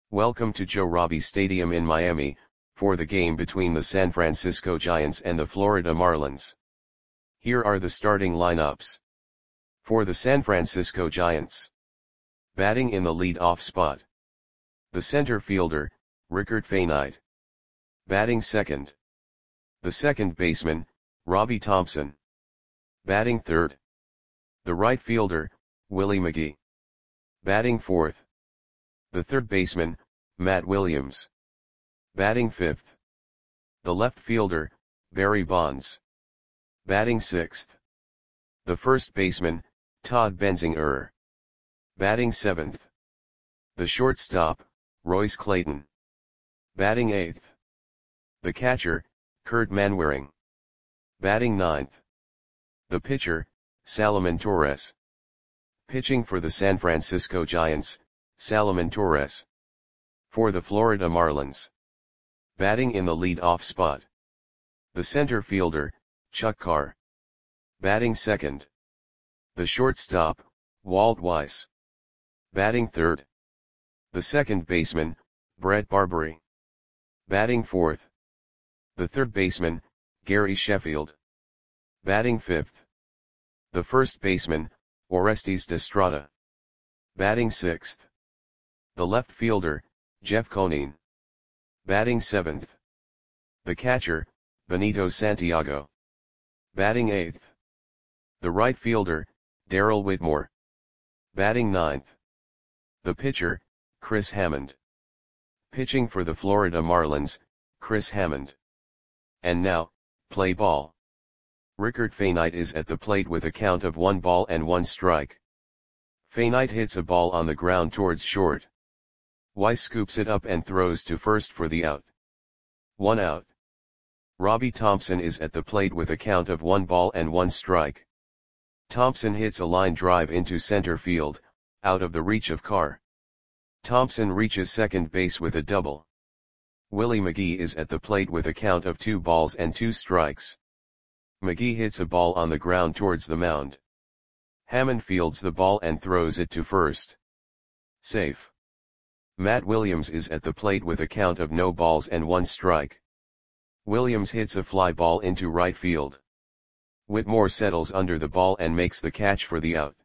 Welcome to Joe Robbie Stadium in Miami, for the game between the San Francisco Giants and the Florida Marlins. Here are the starting lineups. For the San Francisco Giants. Batting in the lead-off spot. The center fielder, Rickert Fennight. Batting second. The second baseman, Robbie Thompson. Batting third. The right fielder, Willie McGee. Batting fourth. The third baseman, Matt Williams. Batting fifth. The left fielder, Barry Bonds. Batting sixth. The first baseman, Todd Benzinger. Batting seventh. The shortstop, Royce Clayton. Batting eighth. The catcher, Kurt Manwaring. Batting ninth. The pitcher, Salomon Torres. Pitching for the San Francisco Giants, Salomon Torres. For the Florida Marlins. Batting in the lead-off spot. The center fielder, Chuck Carr. Batting second. The shortstop, Walt Weiss. Batting third. The second baseman, Brett Barberie. Batting fourth. The third baseman, Gary Sheffield. Batting fifth. The first baseman, Orestes Destrada. Batting sixth. The left fielder, Jeff Conine. Batting seventh. The catcher, Benito Santiago. Batting eighth. The right fielder, Darrell Whitmore. Batting ninth. The pitcher, Chris Hammond. Pitching for the Florida Marlins, Chris Hammond. And now, play ball. Rickert Fennight is at the plate with a count of 1 ball and 1 strike. Fennight hits a ball on the ground towards short. Weiss scoops it up and throws to first for the out. 1 out. Robbie Thompson is at the plate with a count of 1 ball and 1 strike. Thompson hits a line drive into center field, out of the reach of Carr. Thompson reaches second base with a double. Willie McGee is at the plate with a count of 2 balls and 2 strikes. McGee hits a ball on the ground towards the mound. Hammond fields the ball and throws it to first. Safe. Matt Williams is at the plate with a count of no balls and 1 strike. Williams hits a fly ball into right field. Whitmore settles under the ball and makes the catch for the out.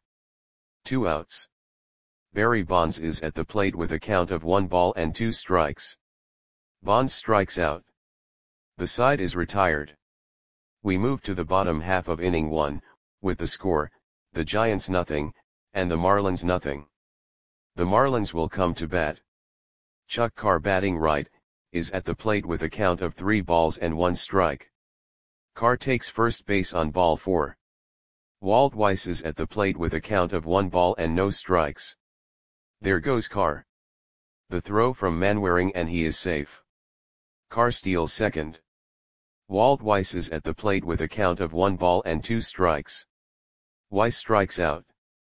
2 outs. Barry Bonds is at the plate with a count of 1 ball and 2 strikes. Bonds strikes out. The side is retired. We move to the bottom half of inning 1, with the score, the Giants nothing, and the Marlins nothing. The Marlins will come to bat. Chuck Carr batting right, is at the plate with a count of 3 balls and 1 strike. Carr takes first base on ball 4. Walt Weiss is at the plate with a count of 1 ball and no strikes. There goes Carr. The throw from Manwaring and he is safe. Carr steals second. Walt Weiss is at the plate with a count of 1 ball and 2 strikes. Weiss strikes out.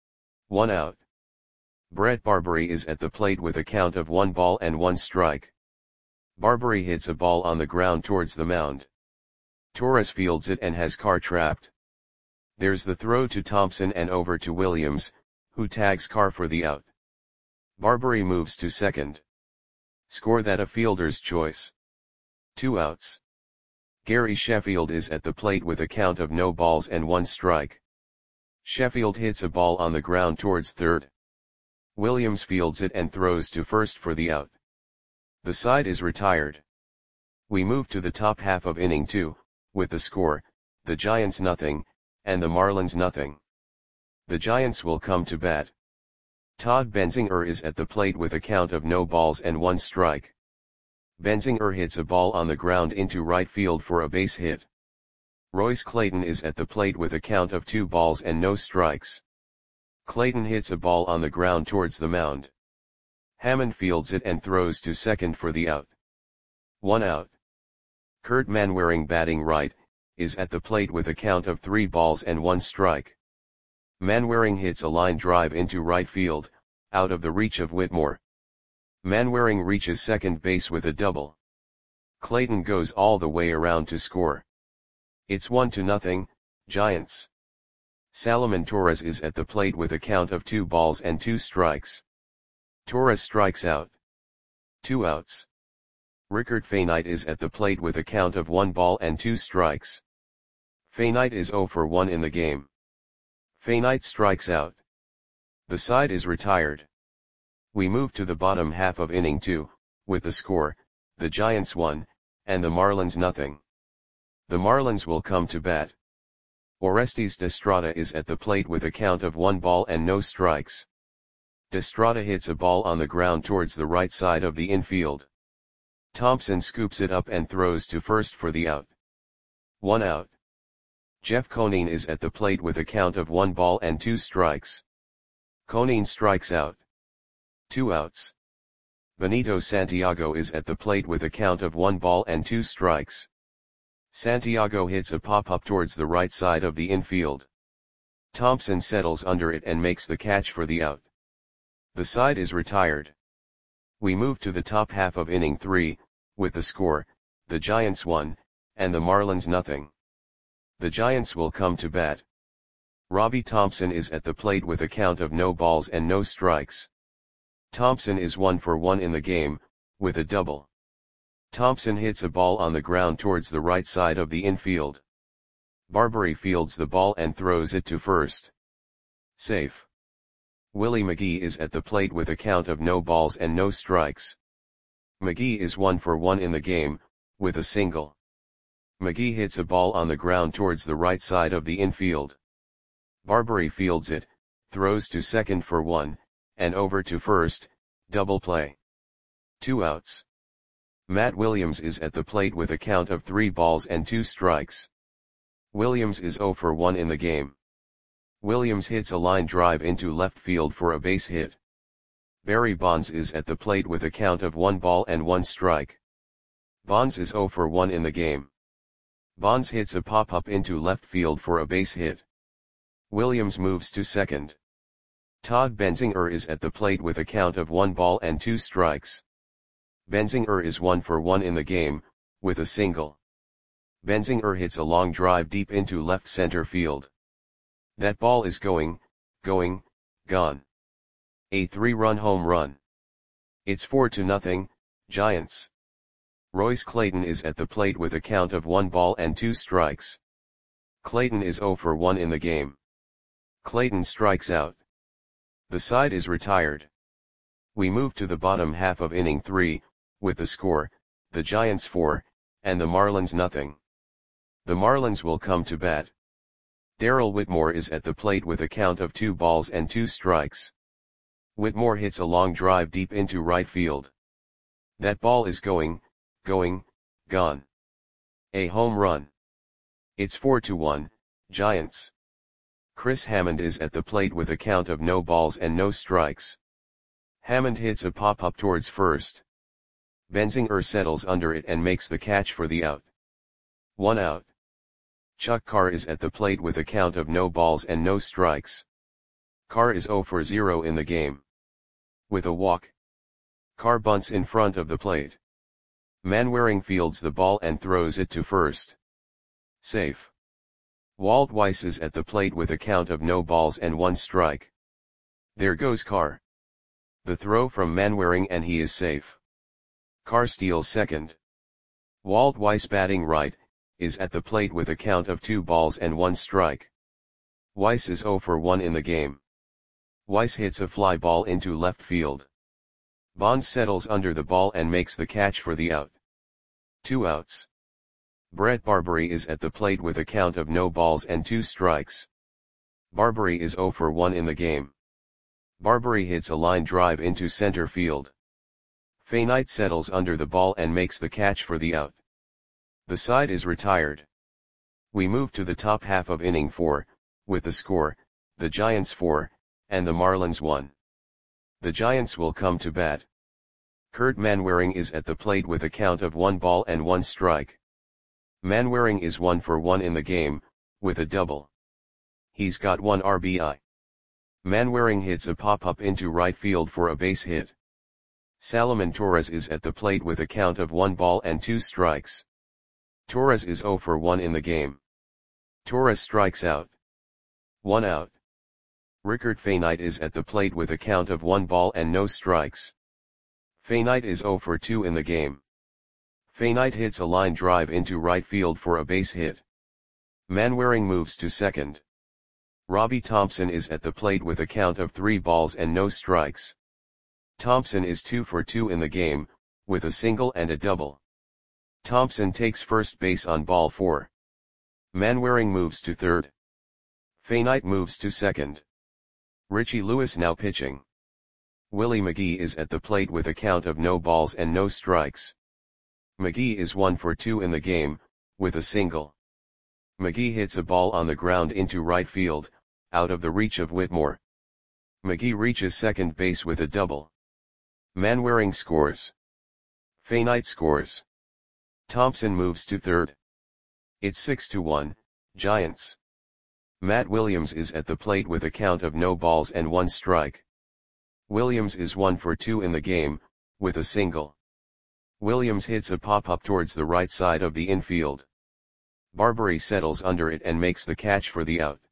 1 out. Brett Barberie is at the plate with a count of 1 ball and 1 strike. Barberie hits a ball on the ground towards the mound. Torres fields it and has Carr trapped. There's the throw to Thompson and over to Williams, who tags Carr for the out. Barberie moves to second. Score that a fielder's choice. 2 outs. Gary Sheffield is at the plate with a count of no balls and 1 strike. Sheffield hits a ball on the ground towards third. Williams fields it and throws to first for the out. The side is retired. We move to the top half of inning 2, with the score, the Giants nothing, and the Marlins nothing. The Giants will come to bat. Todd Benzinger is at the plate with a count of no balls and 1 strike. Benzinger hits a ball on the ground into right field for a base hit. Royce Clayton is at the plate with a count of 2 balls and no strikes. Clayton hits a ball on the ground towards the mound. Hammond fields it and throws to second for the out. 1 out. Kurt Manwaring batting right, is at the plate with a count of 3 balls and 1 strike. Manwaring hits a line drive into right field, out of the reach of Whitmore. Manwaring reaches second base with a double. Clayton goes all the way around to score. It's 1-0, Giants. Salomon Torres is at the plate with a count of 2 balls and 2 strikes. Torres strikes out. 2 outs. Rickard Fainite is at the plate with a count of 1 ball and 2 strikes. Fainite is 0 for 1 in the game. Fainite strikes out. The side is retired. We move to the bottom half of inning 2, with the score, the Giants 1, and the Marlins nothing. The Marlins will come to bat. Orestes Destrada is at the plate with a count of 1 ball and no strikes. Destrada hits a ball on the ground towards the right side of the infield. Thompson scoops it up and throws to first for the out. 1 out. Jeff Conine is at the plate with a count of 1 ball and 2 strikes. Conine strikes out. 2 outs. Benito Santiago is at the plate with a count of 1 ball and 2 strikes. Santiago hits a pop-up towards the right side of the infield. Thompson settles under it and makes the catch for the out. The side is retired. We move to the top half of inning 3, with the score, the Giants 1, and the Marlins nothing. The Giants will come to bat. Robbie Thompson is at the plate with a count of no balls and no strikes. Thompson is 1 for 1 in the game, with a double. Thompson hits a ball on the ground towards the right side of the infield. Barbary fields the ball and throws it to first. Safe. Willie McGee is at the plate with a count of no balls and no strikes. McGee is 1 for 1 in the game, with a single. McGee hits a ball on the ground towards the right side of the infield. Barbary fields it, throws to second for 1, and over to first, double play. 2 outs. Matt Williams is at the plate with a count of 3 balls and 2 strikes. Williams is 0 for 1 in the game. Williams hits a line drive into left field for a base hit. Barry Bonds is at the plate with a count of 1 ball and 1 strike. Bonds is 0 for 1 in the game. Bonds hits a pop-up into left field for a base hit. Williams moves to second. Todd Benzinger is at the plate with a count of 1 ball and 2 strikes. Benzinger is 1 for 1 in the game, with a single. Benzinger hits a long drive deep into left center field. That ball is going, gone. A 3-run home run. It's 4-0, Giants. Royce Clayton is at the plate with a count of 1 ball and 2 strikes. Clayton is 0 for 1 in the game. Clayton strikes out. The side is retired. We move to the bottom half of inning 3, with the score, the Giants 4, and the Marlins nothing. The Marlins will come to bat. Darrell Whitmore is at the plate with a count of 2 balls and 2 strikes. Whitmore hits a long drive deep into right field. That ball is going, gone. A home run. It's 4-1, Giants. Chris Hammond is at the plate with a count of no balls and no strikes. Hammond hits a pop-up towards first. Benzinger settles under it and makes the catch for the out. 1 out. Chuck Carr is at the plate with a count of no balls and no strikes. Carr is 0 for 0 in the game. With a walk. Carr bunts in front of the plate. Manwaring fields the ball and throws it to first. Safe. Walt Weiss is at the plate with a count of no balls and 1 strike. There goes Carr. The throw from Manwaring and he is safe. Carr steals second. Walt Weiss batting right, is at the plate with a count of 2 balls and 1 strike. Weiss is 0 for 1 in the game. Weiss hits a fly ball into left field. Bonds settles under the ball and makes the catch for the out. 2 outs. Brett Barbary is at the plate with a count of no balls and 2 strikes. Barbary is 0 for 1 in the game. Barbary hits a line drive into center field. Fainite settles under the ball and makes the catch for the out. The side is retired. We move to the top half of inning 4, with the score, the Giants 4, and the Marlins 1. The Giants will come to bat. Kurt Manwaring is at the plate with a count of 1 ball and 1 strike. Manwaring is 1 for 1 in the game, with a double. He's got 1 RBI. Manwaring hits a pop-up into right field for a base hit. Salomon Torres is at the plate with a count of 1 ball and 2 strikes. Torres is 0 for 1 in the game. Torres strikes out. 1 out. Rickard Fainite is at the plate with a count of 1 ball and no strikes. Knight is 0 for 2 in the game. Knight hits a line drive into right field for a base hit. Manwaring moves to second. Robbie Thompson is at the plate with a count of 3 balls and no strikes. Thompson is 2 for 2 in the game, with a single and a double. Thompson takes first base on ball 4. Manwaring moves to third. Knight moves to second. Richie Lewis now pitching. Willie McGee is at the plate with a count of no balls and no strikes. McGee is 1 for 2 in the game, with a single. McGee hits a ball on the ground into right field, out of the reach of Whitmore. McGee reaches second base with a double. Manwaring scores. Knight scores. Thompson moves to third. It's 6-1, Giants. Matt Williams is at the plate with a count of no balls and 1 strike. Williams is 1 for 2 in the game, with a single. Williams hits a pop-up towards the right side of the infield. Barbary settles under it and makes the catch for the out.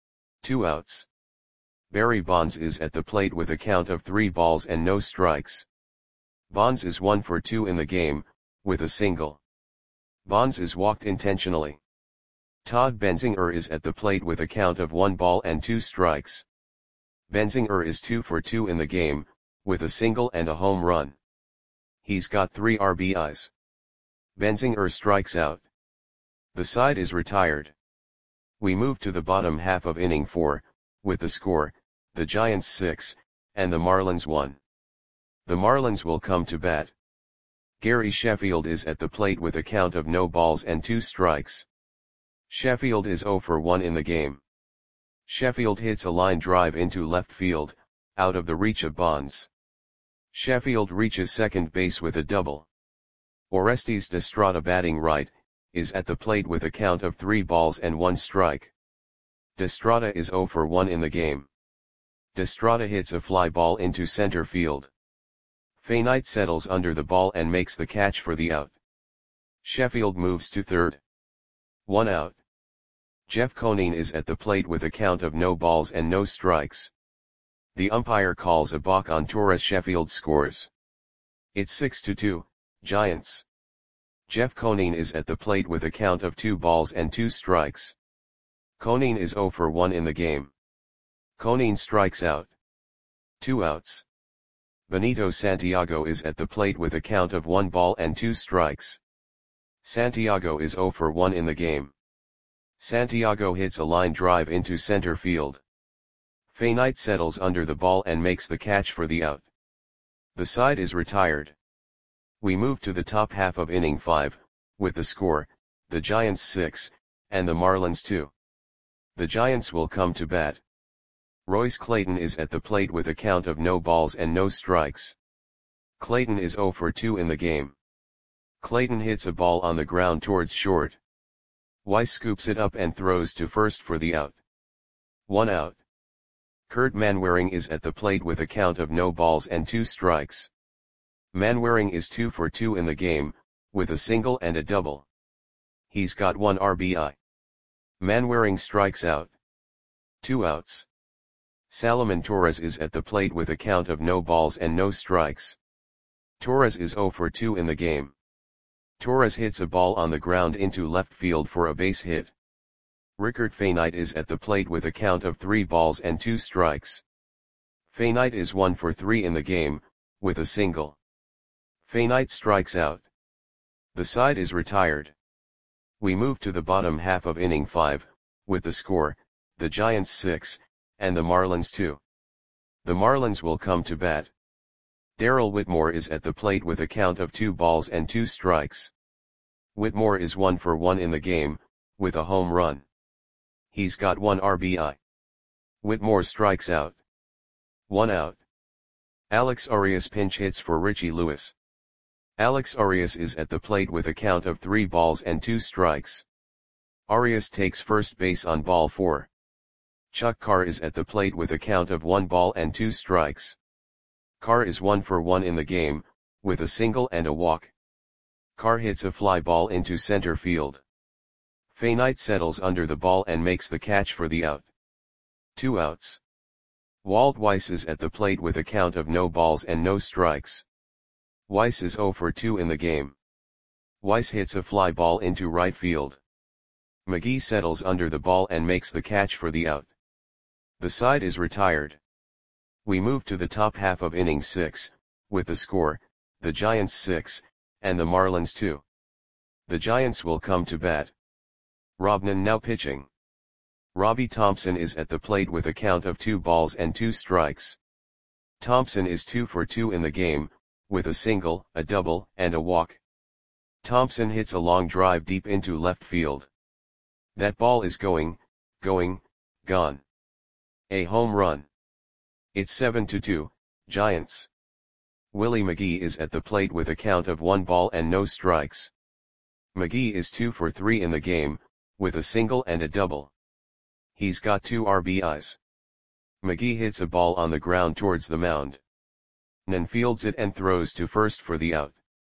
2 outs. Barry Bonds is at the plate with a count of 3 balls and no strikes. Bonds is 1 for 2 in the game, with a single. Bonds is walked intentionally. Todd Benzinger is at the plate with a count of 1 ball and 2 strikes. Benzinger is 2 for 2 in the game, with a single and a home run. He's got 3 RBIs. Benzinger strikes out. The side is retired. We move to the bottom half of inning 4, with the score, the Giants 6, and the Marlins 1. The Marlins will come to bat. Gary Sheffield is at the plate with a count of no balls and 2 strikes. Sheffield is 0 for 1 in the game. Sheffield hits a line drive into left field, out of the reach of Bonds. Sheffield reaches second base with a double. Orestes Destrada, batting right, is at the plate with a count of 3 balls and 1 strike. Destrada is 0 for 1 in the game. Destrada hits a fly ball into center field. Knight settles under the ball and makes the catch for the out. Sheffield moves to third. 1 out. Jeff Conine is at the plate with a count of no balls and no strikes. The umpire calls a balk on Torres. Sheffield scores. It's 6-2, Giants. Jeff Conine is at the plate with a count of 2 balls and 2 strikes. Conine is 0 for 1 in the game. Conine strikes out. 2 outs. Benito Santiago is at the plate with a count of 1 ball and 2 strikes. Santiago is 0 for 1 in the game. Santiago hits a line drive into center field. Knight settles under the ball and makes the catch for the out. The side is retired. We move to the top half of inning 5, with the score, the Giants 6, and the Marlins 2. The Giants will come to bat. Royce Clayton is at the plate with a count of no balls and no strikes. Clayton is 0 for 2 in the game. Clayton hits a ball on the ground towards short. Weiss scoops it up and throws to first for the out. 1 out. Kurt Manwaring is at the plate with a count of no balls and 2 strikes. Manwaring is 2 for 2 in the game, with a single and a double. He's got 1 RBI. Manwaring strikes out. 2 outs. Salomon Torres is at the plate with a count of no balls and no strikes. Torres is 0 for 2 in the game. Torres hits a ball on the ground into left field for a base hit. Rickard Knight is at the plate with a count of 3 balls and 2 strikes. Knight is 1 for 3 in the game, with a single. Knight strikes out. The side is retired. We move to the bottom half of inning 5, with the score, the Giants 6, and the Marlins 2. The Marlins will come to bat. Darrell Whitmore is at the plate with a count of 2 balls and 2 strikes. Whitmore is 1 for 1 in the game, with a home run. He's got 1 RBI. Whitmore strikes out. 1 out. Alex Arias pinch hits for Richie Lewis. Alex Arias is at the plate with a count of 3 balls and 2 strikes. Arias takes first base on ball 4. Chuck Carr is at the plate with a count of 1 ball and 2 strikes. Carr is 1 for 1 in the game, with a single and a walk. Carr hits a fly ball into center field. Knight settles under the ball and makes the catch for the out. 2 outs. Walt Weiss is at the plate with a count of no balls and no strikes. Weiss is 0 for 2 in the game. Weiss hits a fly ball into right field. McGee settles under the ball and makes the catch for the out. The side is retired. We move to the top half of inning 6, with the score, the Giants 6, and the Marlins 2. The Giants will come to bat. Robnan now pitching. Robbie Thompson is at the plate with a count of 2 balls and 2 strikes. Thompson is 2 for 2 in the game, with a single, a double, and a walk. Thompson hits a long drive deep into left field. That ball is going, gone. A home run. It's 7-2, Giants. Willie McGee is at the plate with a count of 1 ball and no strikes. McGee is 2 for 3 in the game, with a single and a double. He's got 2 RBIs. McGee hits a ball on the ground towards the mound. Nen fields it and throws to first for the out.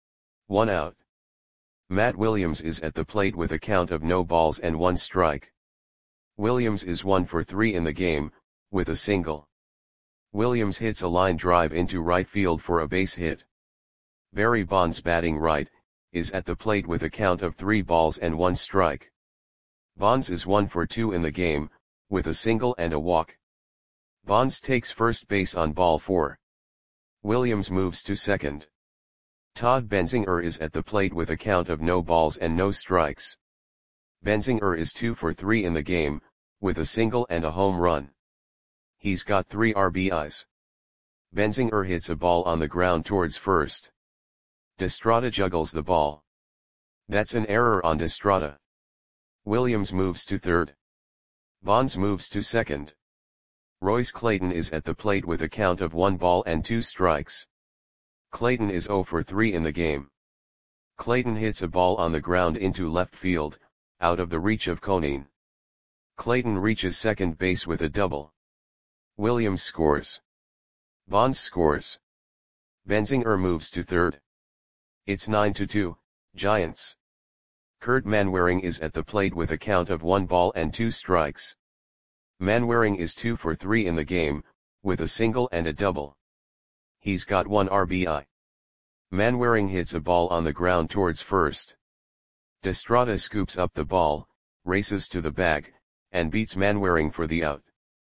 1 out. Matt Williams is at the plate with a count of no balls and 1 strike. Williams is 1 for 3 in the game, with a single. Williams hits a line drive into right field for a base hit. Barry Bonds, batting right, is at the plate with a count of 3 balls and 1 strike. Bonds is 1 for 2 in the game, with a single and a walk. Bonds takes first base on ball 4. Williams moves to second. Todd Benzinger is at the plate with a count of no balls and no strikes. Benzinger is 2 for 3 in the game, with a single and a home run. He's got 3 RBIs. Benzinger hits a ball on the ground towards first. Destrada juggles the ball. That's an error on Destrada. Williams moves to third. Bonds moves to second. Royce Clayton is at the plate with a count of 1 ball and 2 strikes. Clayton is 0 for 3 in the game. Clayton hits a ball on the ground into left field, out of the reach of Conine. Clayton reaches second base with a double. Williams scores. Bonds scores. Benzinger moves to third. It's 9-2, Giants. Kurt Manwaring is at the plate with a count of 1 ball and 2 strikes. Manwaring is 2 for 3 in the game, with a single and a double. He's got 1 RBI. Manwaring hits a ball on the ground towards first. Destrada scoops up the ball, races to the bag, and beats Manwaring for the out.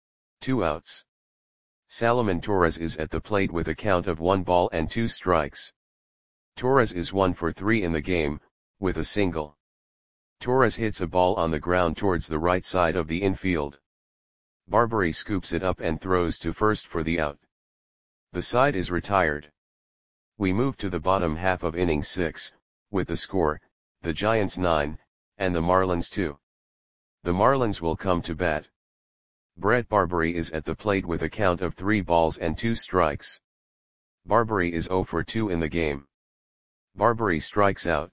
2 outs. Salomon Torres is at the plate with a count of 1 ball and 2 strikes. Torres is 1 for 3 in the game, with a single. Torres hits a ball on the ground towards the right side of the infield. Barbary scoops it up and throws to first for the out. The side is retired. We move to the bottom half of inning 6, with the score, the Giants 9, and the Marlins 2. The Marlins will come to bat. Brett Barbary is at the plate with a count of 3 balls and 2 strikes. Barbary is 0 for 2 in the game. Barbary strikes out.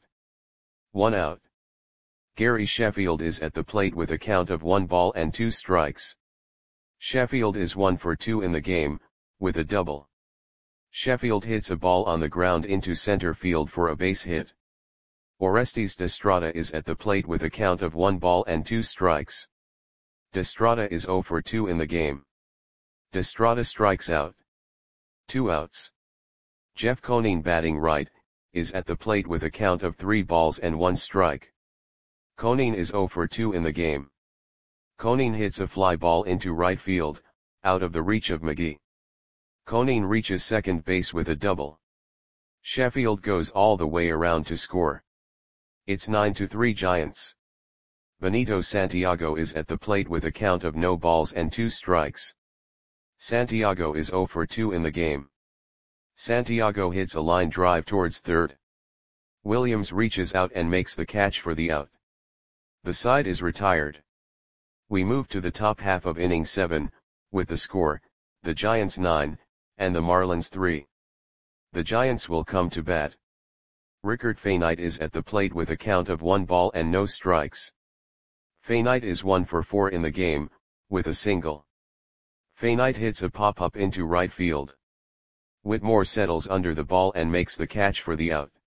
1 out. Gary Sheffield is at the plate with a count of 1 ball and 2 strikes. Sheffield is 1 for 2 in the game, with a double. Sheffield hits a ball on the ground into center field for a base hit. Orestes Destrada is at the plate with a count of 1 ball and 2 strikes. Destrada is 0 for 2 in the game. Destrada strikes out. 2 outs. Jeff Conine, batting right, is at the plate with a count of 3 balls and 1 strike. Conine is 0 for 2 in the game. Conine hits a fly ball into right field, out of the reach of McGee. Conine reaches second base with a double. Sheffield goes all the way around to score. It's 9-3 Giants. Benito Santiago is at the plate with a count of no balls and 2 strikes. Santiago is 0 for 2 in the game. Santiago hits a line drive towards third. Williams reaches out and makes the catch for the out. The side is retired. We move to the top half of inning 7, with the score, the Giants 9, and the Marlins 3. The Giants will come to bat. Rickard Fainite is at the plate with a count of 1 ball and no strikes. Fainite is 1 for 4 in the game, with a single. Fainite hits a pop-up into right field. Whitmore settles under the ball and makes the catch for the out.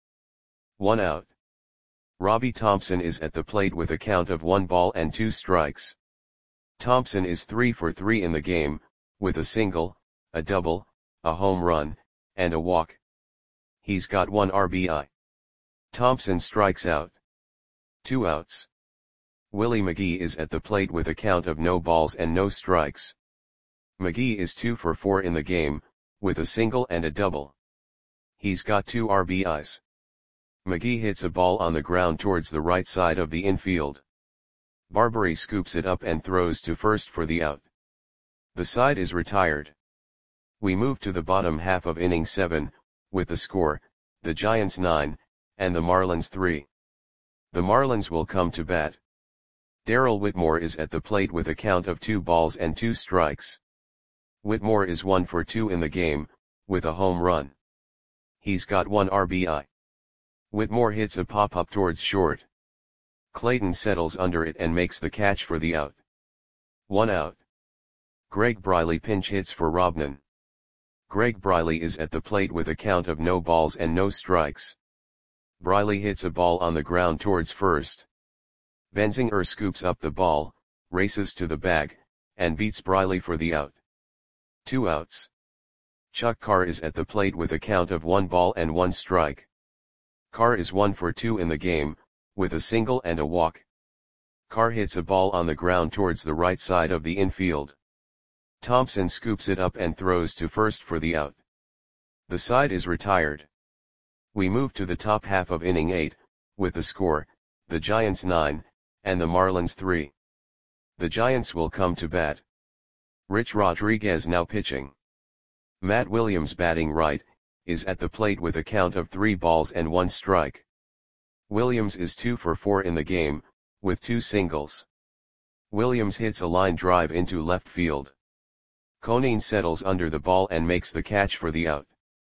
1 out. Robbie Thompson is at the plate with a count of 1 ball and 2 strikes. Thompson is 3 for 3 in the game, with a single, a double, a home run, and a walk. He's got 1 RBI. Thompson strikes out. 2 outs. Willie McGee is at the plate with a count of no balls and no strikes. McGee is 2 for 4 in the game, with a single and a double. He's got 2 RBIs. McGee hits a ball on the ground towards the right side of the infield. Barbary scoops it up and throws to first for the out. The side is retired. We move to the bottom half of inning 7, with the score, the Giants 9, and the Marlins 3. The Marlins will come to bat. Darrell Whitmore is at the plate with a count of 2 balls and 2 strikes. Whitmore is 1 for 2 in the game, with a home run. He's got 1 RBI. Whitmore hits a pop-up towards short. Clayton settles under it and makes the catch for the out. 1 out. Greg Briley pinch hits for Robnan. Greg Briley is at the plate with a count of no balls and no strikes. Briley hits a ball on the ground towards first. Benzinger scoops up the ball, races to the bag, and beats Briley for the out. 2 outs. Chuck Carr is at the plate with a count of 1 ball and 1 strike. Carr is 1 for 2 in the game, with a single and a walk. Carr hits a ball on the ground towards the right side of the infield. Thompson scoops it up and throws to first for the out. The side is retired. We move to the top half of inning 8, with the score, the Giants 9, and the Marlins 3. The Giants will come to bat. Rich Rodriguez now pitching. Matt Williams batting right, is at the plate with a count of 3 balls and 1 strike. Williams is 2 for 4 in the game, with 2 singles. Williams hits a line drive into left field. Conine settles under the ball and makes the catch for the out.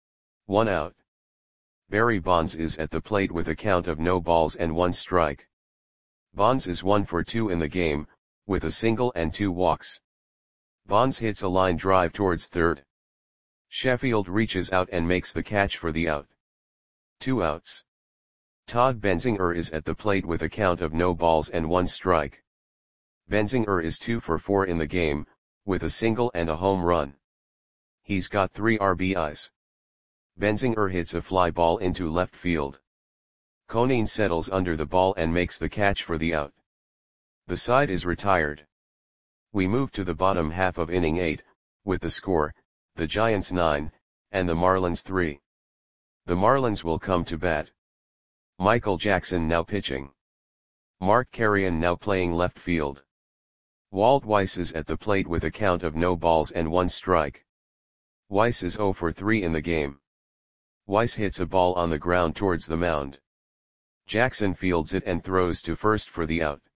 1 out. Barry Bonds is at the plate with a count of no balls and 1 strike. Bonds is 1 for 2 in the game, with a single and 2 walks. Bonds hits a line drive towards third. Sheffield reaches out and makes the catch for the out. 2 outs. Todd Benzinger is at the plate with a count of no balls and 1 strike. Benzinger is 2 for 4 in the game, with a single and a home run. He's got 3 RBIs. Benzinger hits a fly ball into left field. Conine settles under the ball and makes the catch for the out. The side is retired. We move to the bottom half of inning 8, with the score, the Giants 9, and the Marlins 3. The Marlins will come to bat. Michael Jackson now pitching. Mark Carrion now playing left field. Walt Weiss is at the plate with a count of no balls and 1 strike. Weiss is 0 for 3 in the game. Weiss hits a ball on the ground towards the mound. Jackson fields it and throws to first for the out.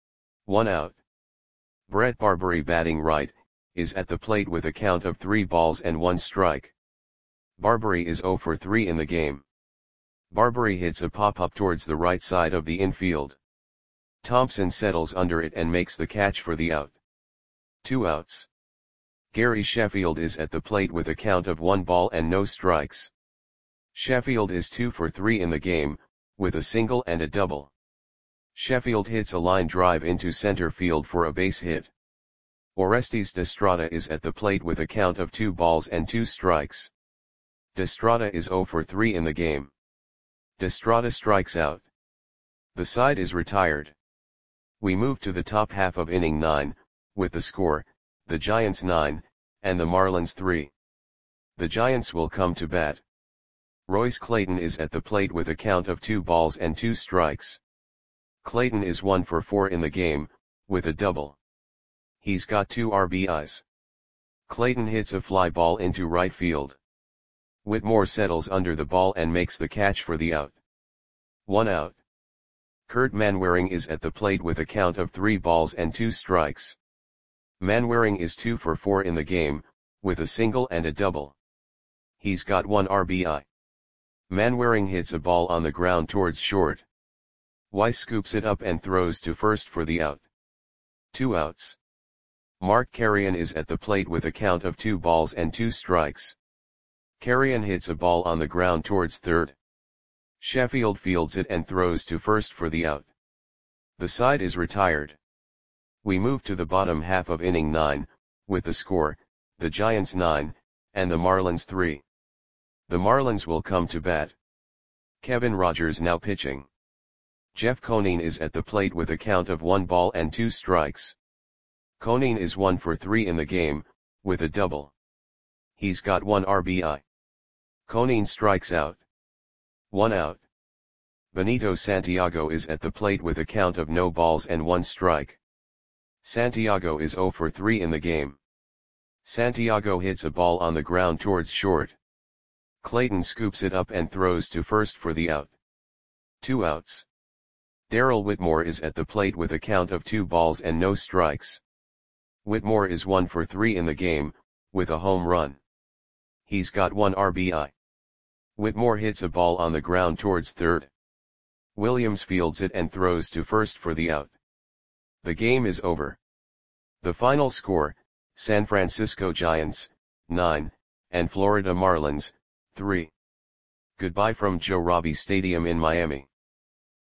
1 out. Brett Barbary batting right, is at the plate with a count of 3 balls and 1 strike. Barbary is 0 for 3 in the game. Barbary hits a pop-up towards the right side of the infield. Thompson settles under it and makes the catch for the out. 2 outs. Gary Sheffield is at the plate with a count of 1 ball and no strikes. Sheffield is 2 for 3 in the game, with a single and a double. Sheffield hits a line drive into center field for a base hit. Orestes Destrada is at the plate with a count of 2 balls and 2 strikes. Destrada is 0 for 3 in the game. Destrada strikes out. The side is retired. We move to the top half of inning 9, with the score, the Giants 9, and the Marlins 3. The Giants will come to bat. Royce Clayton is at the plate with a count of 2 balls and 2 strikes. Clayton is 1 for 4 in the game, with a double. He's got 2 RBIs. Clayton hits a fly ball into right field. Whitmore settles under the ball and makes the catch for the out. 1 out. Kurt Manwaring is at the plate with a count of 3 balls and 2 strikes. Manwaring is 2 for 4 in the game, with a single and a double. He's got 1 RBI. Manwaring hits a ball on the ground towards short. Weiss scoops it up and throws to first for the out. 2 outs. Mark Carrion is at the plate with a count of 2 balls and 2 strikes. Carrion hits a ball on the ground towards third. Sheffield fields it and throws to first for the out. The side is retired. We move to the bottom half of inning 9, with the score, the Giants 9, and the Marlins 3. The Marlins will come to bat. Kevin Rogers now pitching. Jeff Conine is at the plate with a count of 1 ball and 2 strikes. Conine is 1 for 3 in the game, with a double. He's got 1 RBI. Conine strikes out. 1 out. Benito Santiago is at the plate with a count of no balls and 1 strike. Santiago is 0 for 3 in the game. Santiago hits a ball on the ground towards short. Clayton scoops it up and throws to first for the out. 2 outs. Darrell Whitmore is at the plate with a count of 2 balls and no strikes. Whitmore is 1 for 3 in the game, with a home run. He's got 1 RBI. Whitmore hits a ball on the ground towards third. Williams fields it and throws to first for the out. The game is over. The final score, San Francisco Giants, 9, and Florida Marlins, 3. Goodbye from Joe Robbie Stadium in Miami.